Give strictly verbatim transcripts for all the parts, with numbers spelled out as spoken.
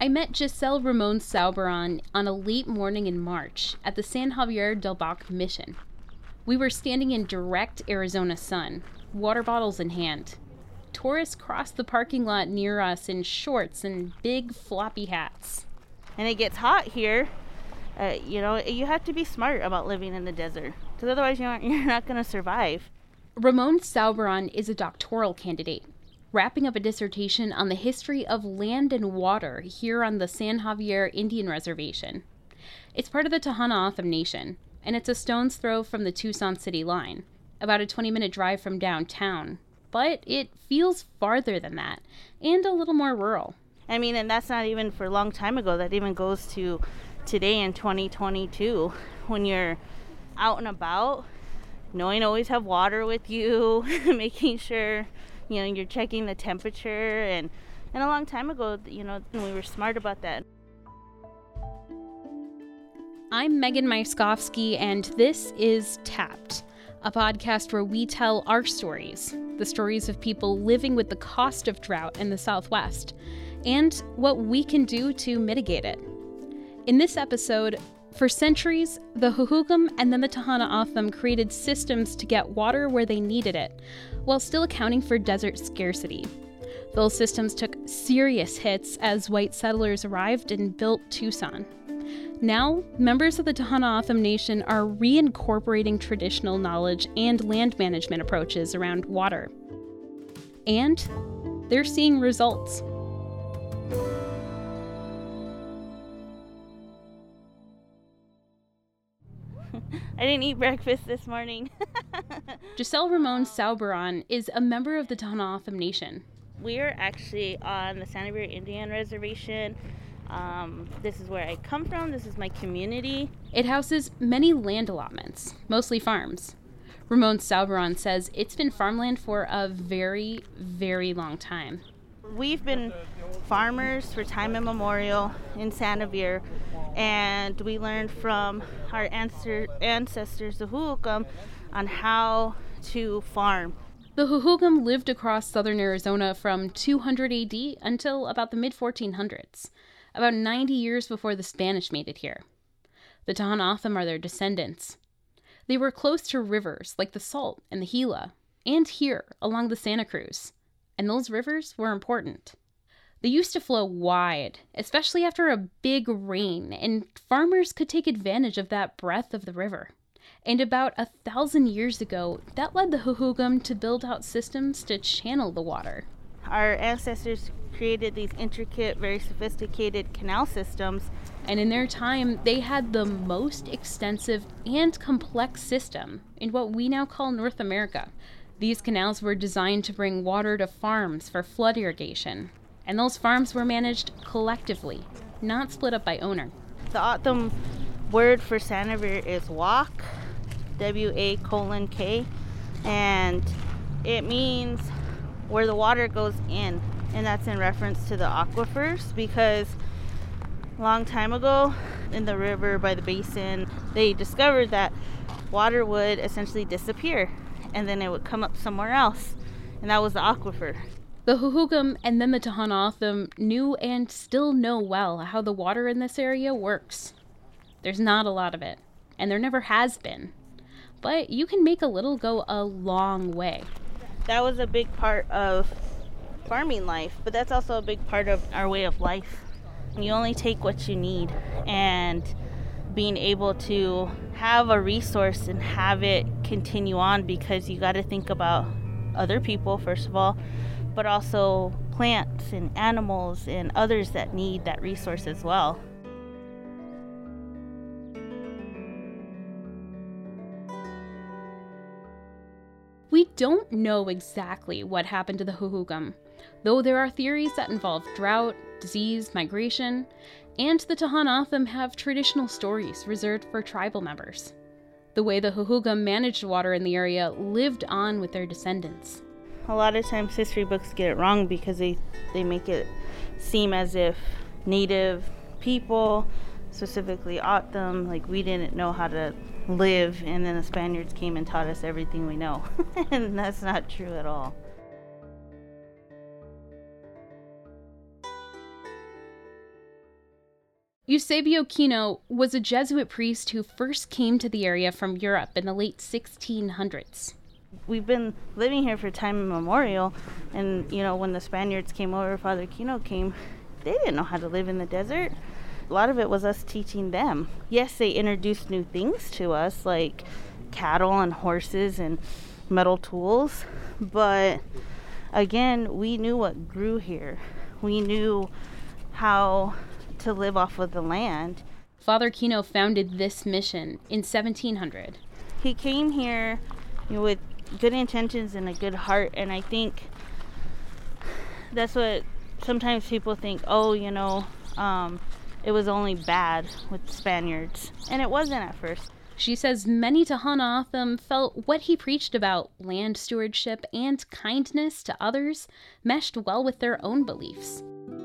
I met Giselle Ramon Sauberon on a late morning in March at the San Javier del Bac mission. We were standing in direct Arizona sun, water bottles in hand. Tourists crossed the parking lot near us in shorts and big floppy hats. And it gets hot here. Uh, you know, you have to be smart about living in the desert, because otherwise you're, you're not going to survive. Ramon Sauberon is a doctoral candidate, wrapping up a dissertation on the history of land and water here on the San Javier Indian Reservation. It's part of the Tohono O'odham Nation, and it's a stone's throw from the Tucson city line, about a twenty-minute drive from downtown. But it feels farther than that, and a little more rural. I mean, and that's not even for a long time ago. That even goes to today in twenty twenty-two, when you're out and about, knowing to always have water with you, making sure, you know, you're checking the temperature. And, and a long time ago, you know, we were smart about that. I'm Megan Myskowski, and this is Tapped, a podcast where we tell our stories, the stories of people living with the cost of drought in the Southwest, and what we can do to mitigate it. In this episode, for centuries, the Hohokam and then the Tohono O'odham created systems to get water where they needed it, while still accounting for desert scarcity. Those systems took serious hits as white settlers arrived and built Tucson. Now, members of the Tohono O'odham Nation are reincorporating traditional knowledge and land management approaches around water. And they're seeing results. I didn't eat breakfast this morning. Giselle Ramon Sauberon is a member of the Tohono O'odham Nation. We are actually on the San Javier Indian Reservation. Um, this is where I come from. This is my community. It houses many land allotments, mostly farms. Ramon Sauberon says it's been farmland for a very, very long time. We've been farmers for time immemorial in San Javier, and we learned from our ancestor, ancestors, the Hohokam, on how to farm. The Hohokam lived across southern Arizona from two hundred A D until about the mid fourteen hundreds, about ninety years before the Spanish made it here. The Tohono O'odham are their descendants. They were close to rivers like the Salt and the Gila, and here along the Santa Cruz, and those rivers were important. They used to flow wide, especially after a big rain, and farmers could take advantage of that breadth of the river. And about a thousand years ago, that led the Hohokam to build out systems to channel the water. Our ancestors created these intricate, very sophisticated canal systems. And in their time, they had the most extensive and complex system in what we now call North America. These canals were designed to bring water to farms for flood irrigation. And those farms were managed collectively, not split up by owner. The O'odham word for San Javier is walk, W A colon K, and it means where the water goes in, and that's in reference to the aquifers, because a long time ago in the river by the basin, they discovered that water would essentially disappear, and then it would come up somewhere else, and that was the aquifer. The Hohokam and then the Tohono O'odham knew and still know well how the water in this area works. There's not a lot of it, and there never has been. But you can make a little go a long way. That was a big part of farming life, but that's also a big part of our way of life. You only take what you need, and being able to have a resource and have it continue on, because you got to think about other people, first of all, but also plants and animals and others that need that resource as well. We don't know exactly what happened to the Hohokam, though there are theories that involve drought, disease, migration, and the Tohono O'odham have traditional stories reserved for tribal members. The way the Hohokam managed water in the area lived on with their descendants. A lot of times history books get it wrong because they, they make it seem as if native people, specifically O'odham, like we didn't know how to live, and then the Spaniards came and taught us everything we know. And that's not true at all. Eusebio Kino was a Jesuit priest who first came to the area from Europe in the late sixteen hundreds. We've been living here for time immemorial, and, you know, when the Spaniards came over, Father Kino came, they didn't know how to live in the desert. A lot of it was us teaching them. Yes, they introduced new things to us, like cattle and horses and metal tools, but again, we knew what grew here. We knew how to live off of the land. Father Kino founded this mission in seventeen hundred. He came here, you know, with good intentions and a good heart, and I think that's what sometimes people think, oh, you know, um, it was only bad with the Spaniards, and it wasn't at first. She says many Tohono O'odham felt what he preached about land stewardship and kindness to others meshed well with their own beliefs.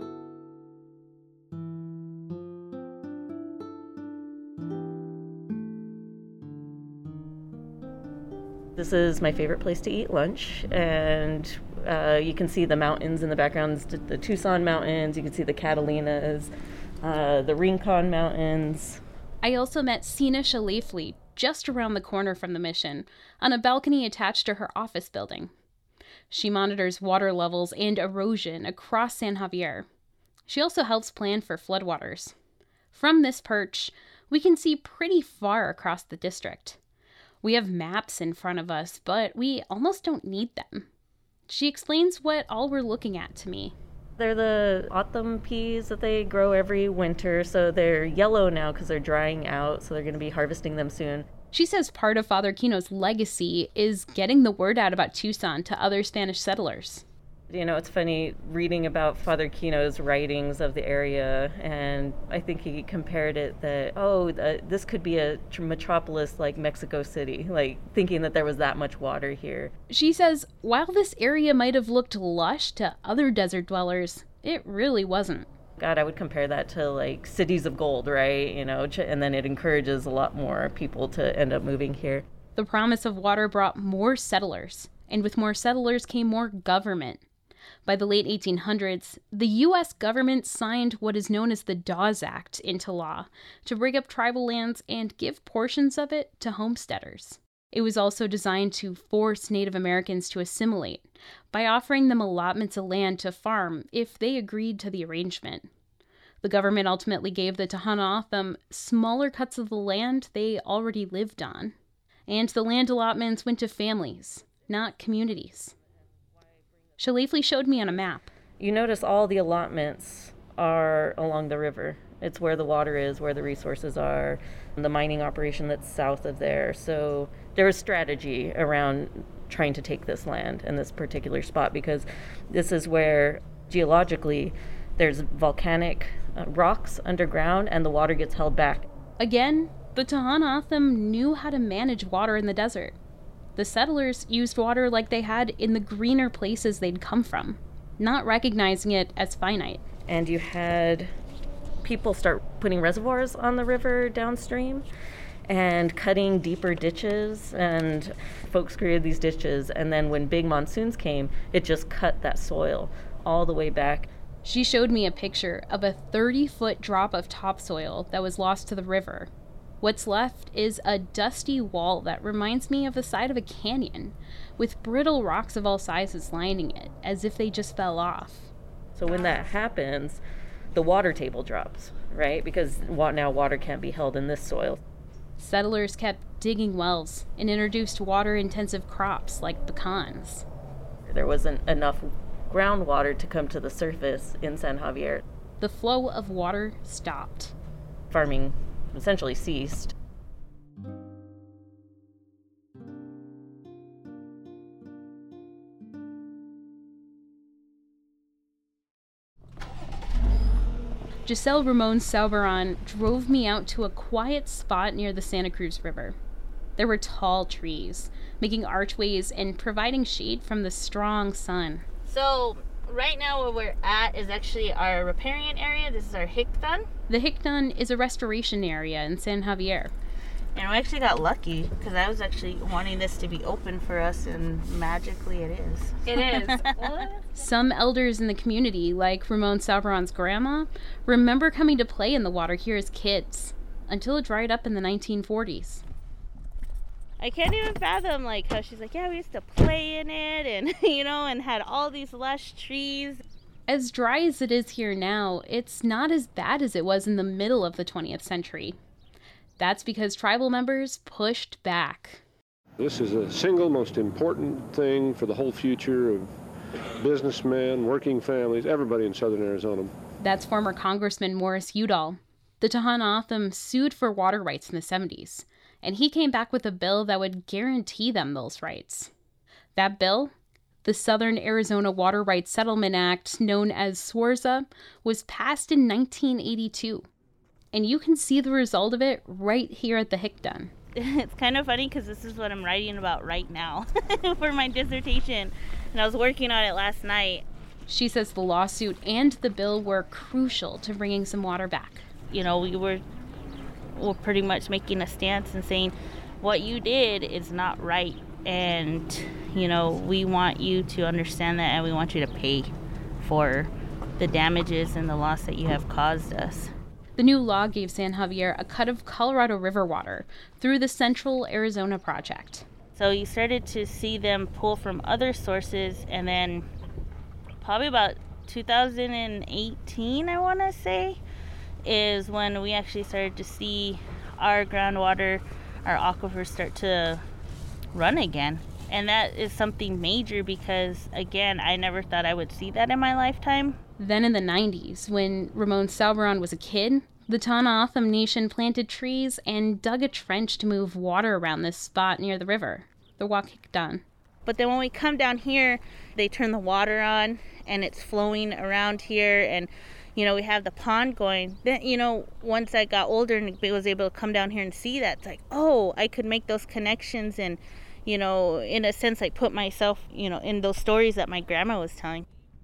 This is my favorite place to eat lunch, and uh, you can see the mountains in the background, the Tucson Mountains, you can see the Catalinas, uh, the Rincon Mountains. I also met Sina Shalafli just around the corner from the mission, on a balcony attached to her office building. She monitors water levels and erosion across San Javier. She also helps plan for floodwaters. From this perch, we can see pretty far across the district. We have maps in front of us, but we almost don't need them. She explains what all we're looking at to me. They're the autumn peas that they grow every winter, so they're yellow now because they're drying out, so they're going to be harvesting them soon. She says part of Father Kino's legacy is getting the word out about Tucson to other Spanish settlers. You know, it's funny reading about Father Kino's writings of the area, and I think he compared it that, oh, uh, this could be a metropolis like Mexico City, like thinking that there was that much water here. She says while this area might have looked lush to other desert dwellers, it really wasn't. God, I would compare that to like cities of gold, right? You know, and then it encourages a lot more people to end up moving here. The promise of water brought more settlers, and with more settlers came more government. By the late eighteen hundreds, the U S government signed what is known as the Dawes Act into law to break up tribal lands and give portions of it to homesteaders. It was also designed to force Native Americans to assimilate by offering them allotments of land to farm if they agreed to the arrangement. The government ultimately gave the Tohono O'odham smaller cuts of the land they already lived on, and the land allotments went to families, not communities. Shalafli showed me on a map. You notice all the allotments are along the river. It's where the water is, where the resources are, the mining operation that's south of there. So there is strategy around trying to take this land and this particular spot, because this is where geologically there's volcanic uh, rocks underground and the water gets held back. Again, the Tohono O'odham knew how to manage water in the desert. The settlers used water like they had in the greener places they'd come from, not recognizing it as finite. And you had people start putting reservoirs on the river downstream and cutting deeper ditches, and folks created these ditches, and then when big monsoons came, it just cut that soil all the way back. She showed me a picture of a thirty-foot drop of topsoil that was lost to the river. What's left is a dusty wall that reminds me of the side of a canyon, with brittle rocks of all sizes lining it, as if they just fell off. So when that happens, the water table drops, right? Because now water can't be held in this soil. Settlers kept digging wells and introduced water-intensive crops like pecans. There wasn't enough groundwater to come to the surface in San Javier. The flow of water stopped. Farming essentially ceased. Giselle Ramon Sauberon drove me out to a quiet spot near the Santa Cruz River. There were tall trees, making archways and providing shade from the strong sun. So right now where we're at is actually our riparian area. This is our Hictán. The Hictán is a restoration area in San Javier. And we actually got lucky because I was actually wanting this to be open for us, and magically it is. It is. Some elders in the community, like Ramon Salveron's grandma, remember coming to play in the water here as kids until it dried up in the nineteen forties. I can't even fathom like how she's like, yeah, we used to play in it, and you know, and had all these lush trees. As dry as it is here now, it's not as bad as it was in the middle of the twentieth century. That's because tribal members pushed back. This is the single most important thing for the whole future of businessmen, working families, everybody in southern Arizona. That's former Congressman Morris Udall. The Tohono O'odham sued for water rights in the seventies, and he came back with a bill that would guarantee them those rights. That bill, the Southern Arizona Water Rights Settlement Act, known as SWARZA, was passed in nineteen eighty-two. And you can see the result of it right here at the Hickdun. It's kind of funny because this is what I'm writing about right now for my dissertation. And I was working on it last night. She says the lawsuit and the bill were crucial to bringing some water back. You know, we were, were pretty much making a stance and saying, what you did is not right. And, you know, we want you to understand that, and we want you to pay for the damages and the loss that you have caused us. The new law gave San Javier a cut of Colorado River water through the Central Arizona Project. So you started to see them pull from other sources, and then probably about two thousand eighteen, I want to say, is when we actually started to see our groundwater, our aquifers start to run again. And that is something major because, again, I never thought I would see that in my lifetime. Then in the nineties, when Ramon Salveron was a kid, the Tohono O'odham Nation planted trees and dug a trench to move water around this spot near the river, the Wahkiktun. But then when we come down here, they turn the water on and it's flowing around here, and you know, we have the pond going. Then, you know, once I got older and was able to come down here and see that, it's like, oh, I could make those connections and, you know, in a sense, like put myself, you know, in those stories that my grandma was telling.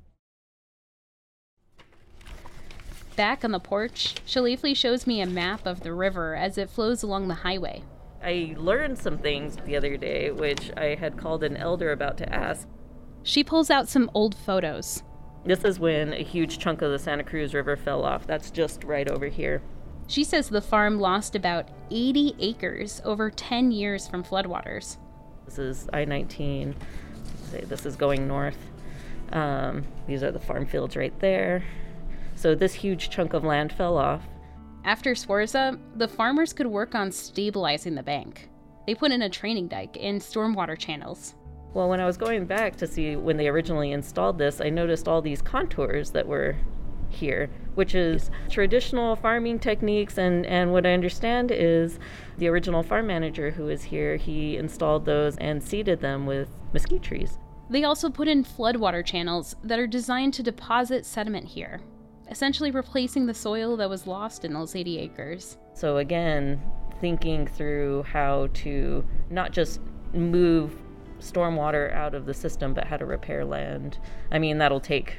Back on the porch, Shalifli shows me a map of the river as it flows along the highway. I learned some things the other day, which I had called an elder about to ask. She pulls out some old photos. This is when a huge chunk of the Santa Cruz River fell off. That's just right over here. She says the farm lost about eighty acres over ten years from floodwaters. This is I nineteen. Say this is going north. Um, these are the farm fields right there. So this huge chunk of land fell off. After SWARZA, the farmers could work on stabilizing the bank. They put in a training dike and stormwater channels. Well, when I was going back to see when they originally installed this, I noticed all these contours that were here, which is traditional farming techniques. And, and what I understand is the original farm manager who was here, he installed those and seeded them with mesquite trees. They also put in floodwater channels that are designed to deposit sediment here, essentially replacing the soil that was lost in those eighty acres. So again, thinking through how to not just move stormwater out of the system, but how to repair land. I mean, that'll take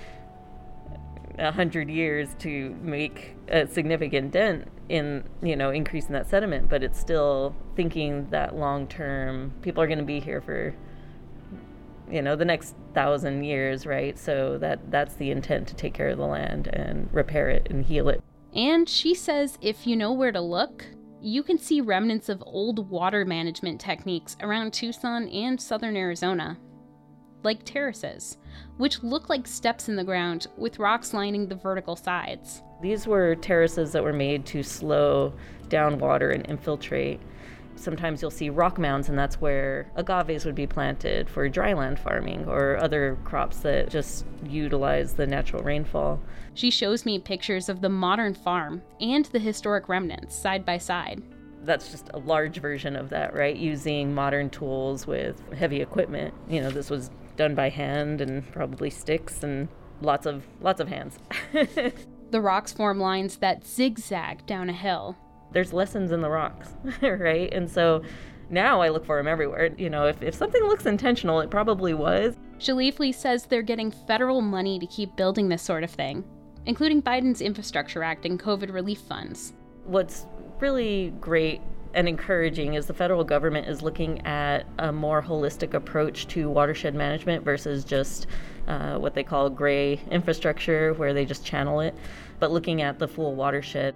a hundred years to make a significant dent in, you know, increasing that sediment, but it's still thinking that long term, people are going to be here for, you know, the next thousand years, right? So that that's the intent, to take care of the land and repair it and heal it. And she says if you know where to look, you can see remnants of old water management techniques around Tucson and southern Arizona, like terraces, which look like steps in the ground with rocks lining the vertical sides. These were terraces that were made to slow down water and infiltrate. Sometimes you'll see rock mounds, and that's where agaves would be planted for dryland farming or other crops that just utilize the natural rainfall. She shows me pictures of the modern farm and the historic remnants side by side. That's just a large version of that, right? Using modern tools with heavy equipment. You know, this was done by hand and probably sticks and lots of lots of hands. The rocks form lines that zigzag down a hill. There's lessons in the rocks, right? And so now I look for them everywhere. You know, if, if something looks intentional, it probably was. Shalifli says they're getting federal money to keep building this sort of thing, including Biden's Infrastructure Act and COVID relief funds. What's really great and encouraging is the federal government is looking at a more holistic approach to watershed management versus just uh, what they call gray infrastructure, where they just channel it, but looking at the full watershed.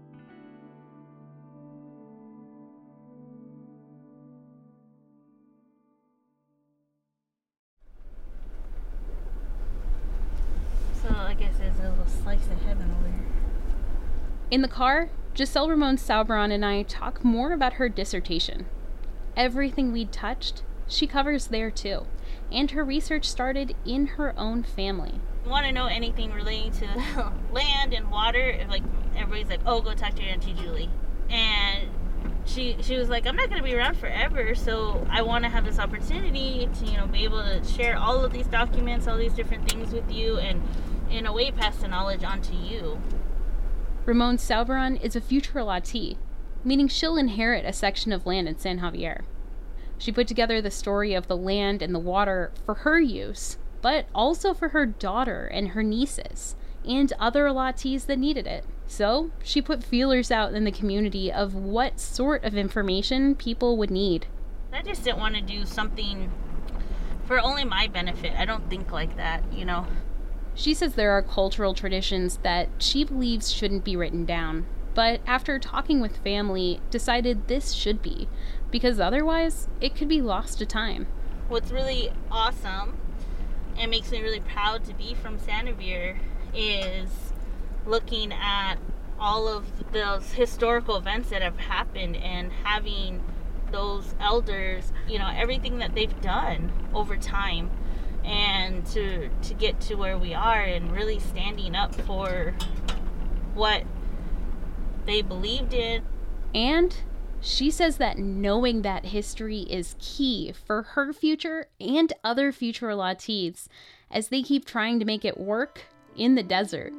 So I guess there's a little slice of heaven over here. In the car, Giselle Ramon Sauberon and I talk more about her dissertation. Everything we'd touched, she covers there too, and her research started in her own family. Want to know anything relating to land and water? Like everybody's like, "Oh, go talk to your Auntie Julie," and she she was like, "I'm not going to be around forever, so I want to have this opportunity to you know be able to share all of these documents, all these different things with you, and in a way pass the knowledge on to you." Ramon Sauberon is a future Latee, meaning she'll inherit a section of land in San Javier. She put together the story of the land and the water for her use, but also for her daughter and her nieces, and other Latees that needed it. So she put feelers out in the community of what sort of information people would need. I just didn't want to do something for only my benefit. I don't think like that, you know. She says there are cultural traditions that she believes shouldn't be written down, but after talking with family, decided this should be, because otherwise it could be lost to time. What's really awesome and makes me really proud to be from San Javier is looking at all of those historical events that have happened and having those elders, you know, everything that they've done over time, and to to get to where we are and really standing up for what they believed in. And she says that knowing that history is key for her future and other future Latees as they keep trying to make it work in the desert.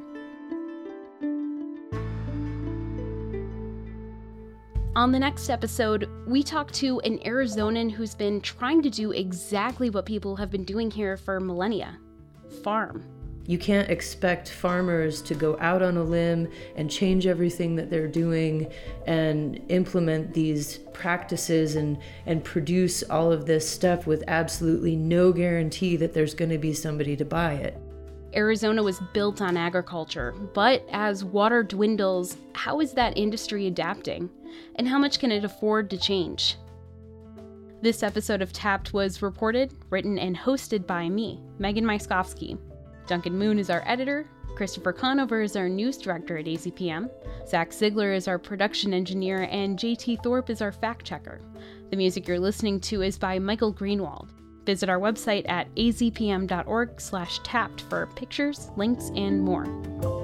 On the next episode, we talk to an Arizonan who's been trying to do exactly what people have been doing here for millennia: farm. You can't expect farmers to go out on a limb and change everything that they're doing and implement these practices and, and produce all of this stuff with absolutely no guarantee that there's going to be somebody to buy it. Arizona was built on agriculture, but as water dwindles, how is that industry adapting? And how much can it afford to change? This episode of Tapped was reported, written, and hosted by me, Megan Myskowski. Duncan Moon is our editor, Christopher Conover is our news director at A Z P M, Zach Ziegler is our production engineer, and J T Thorpe is our fact checker. The music you're listening to is by Michael Greenwald. Visit our website at a z p m dot org slash tapped for pictures, links, and more.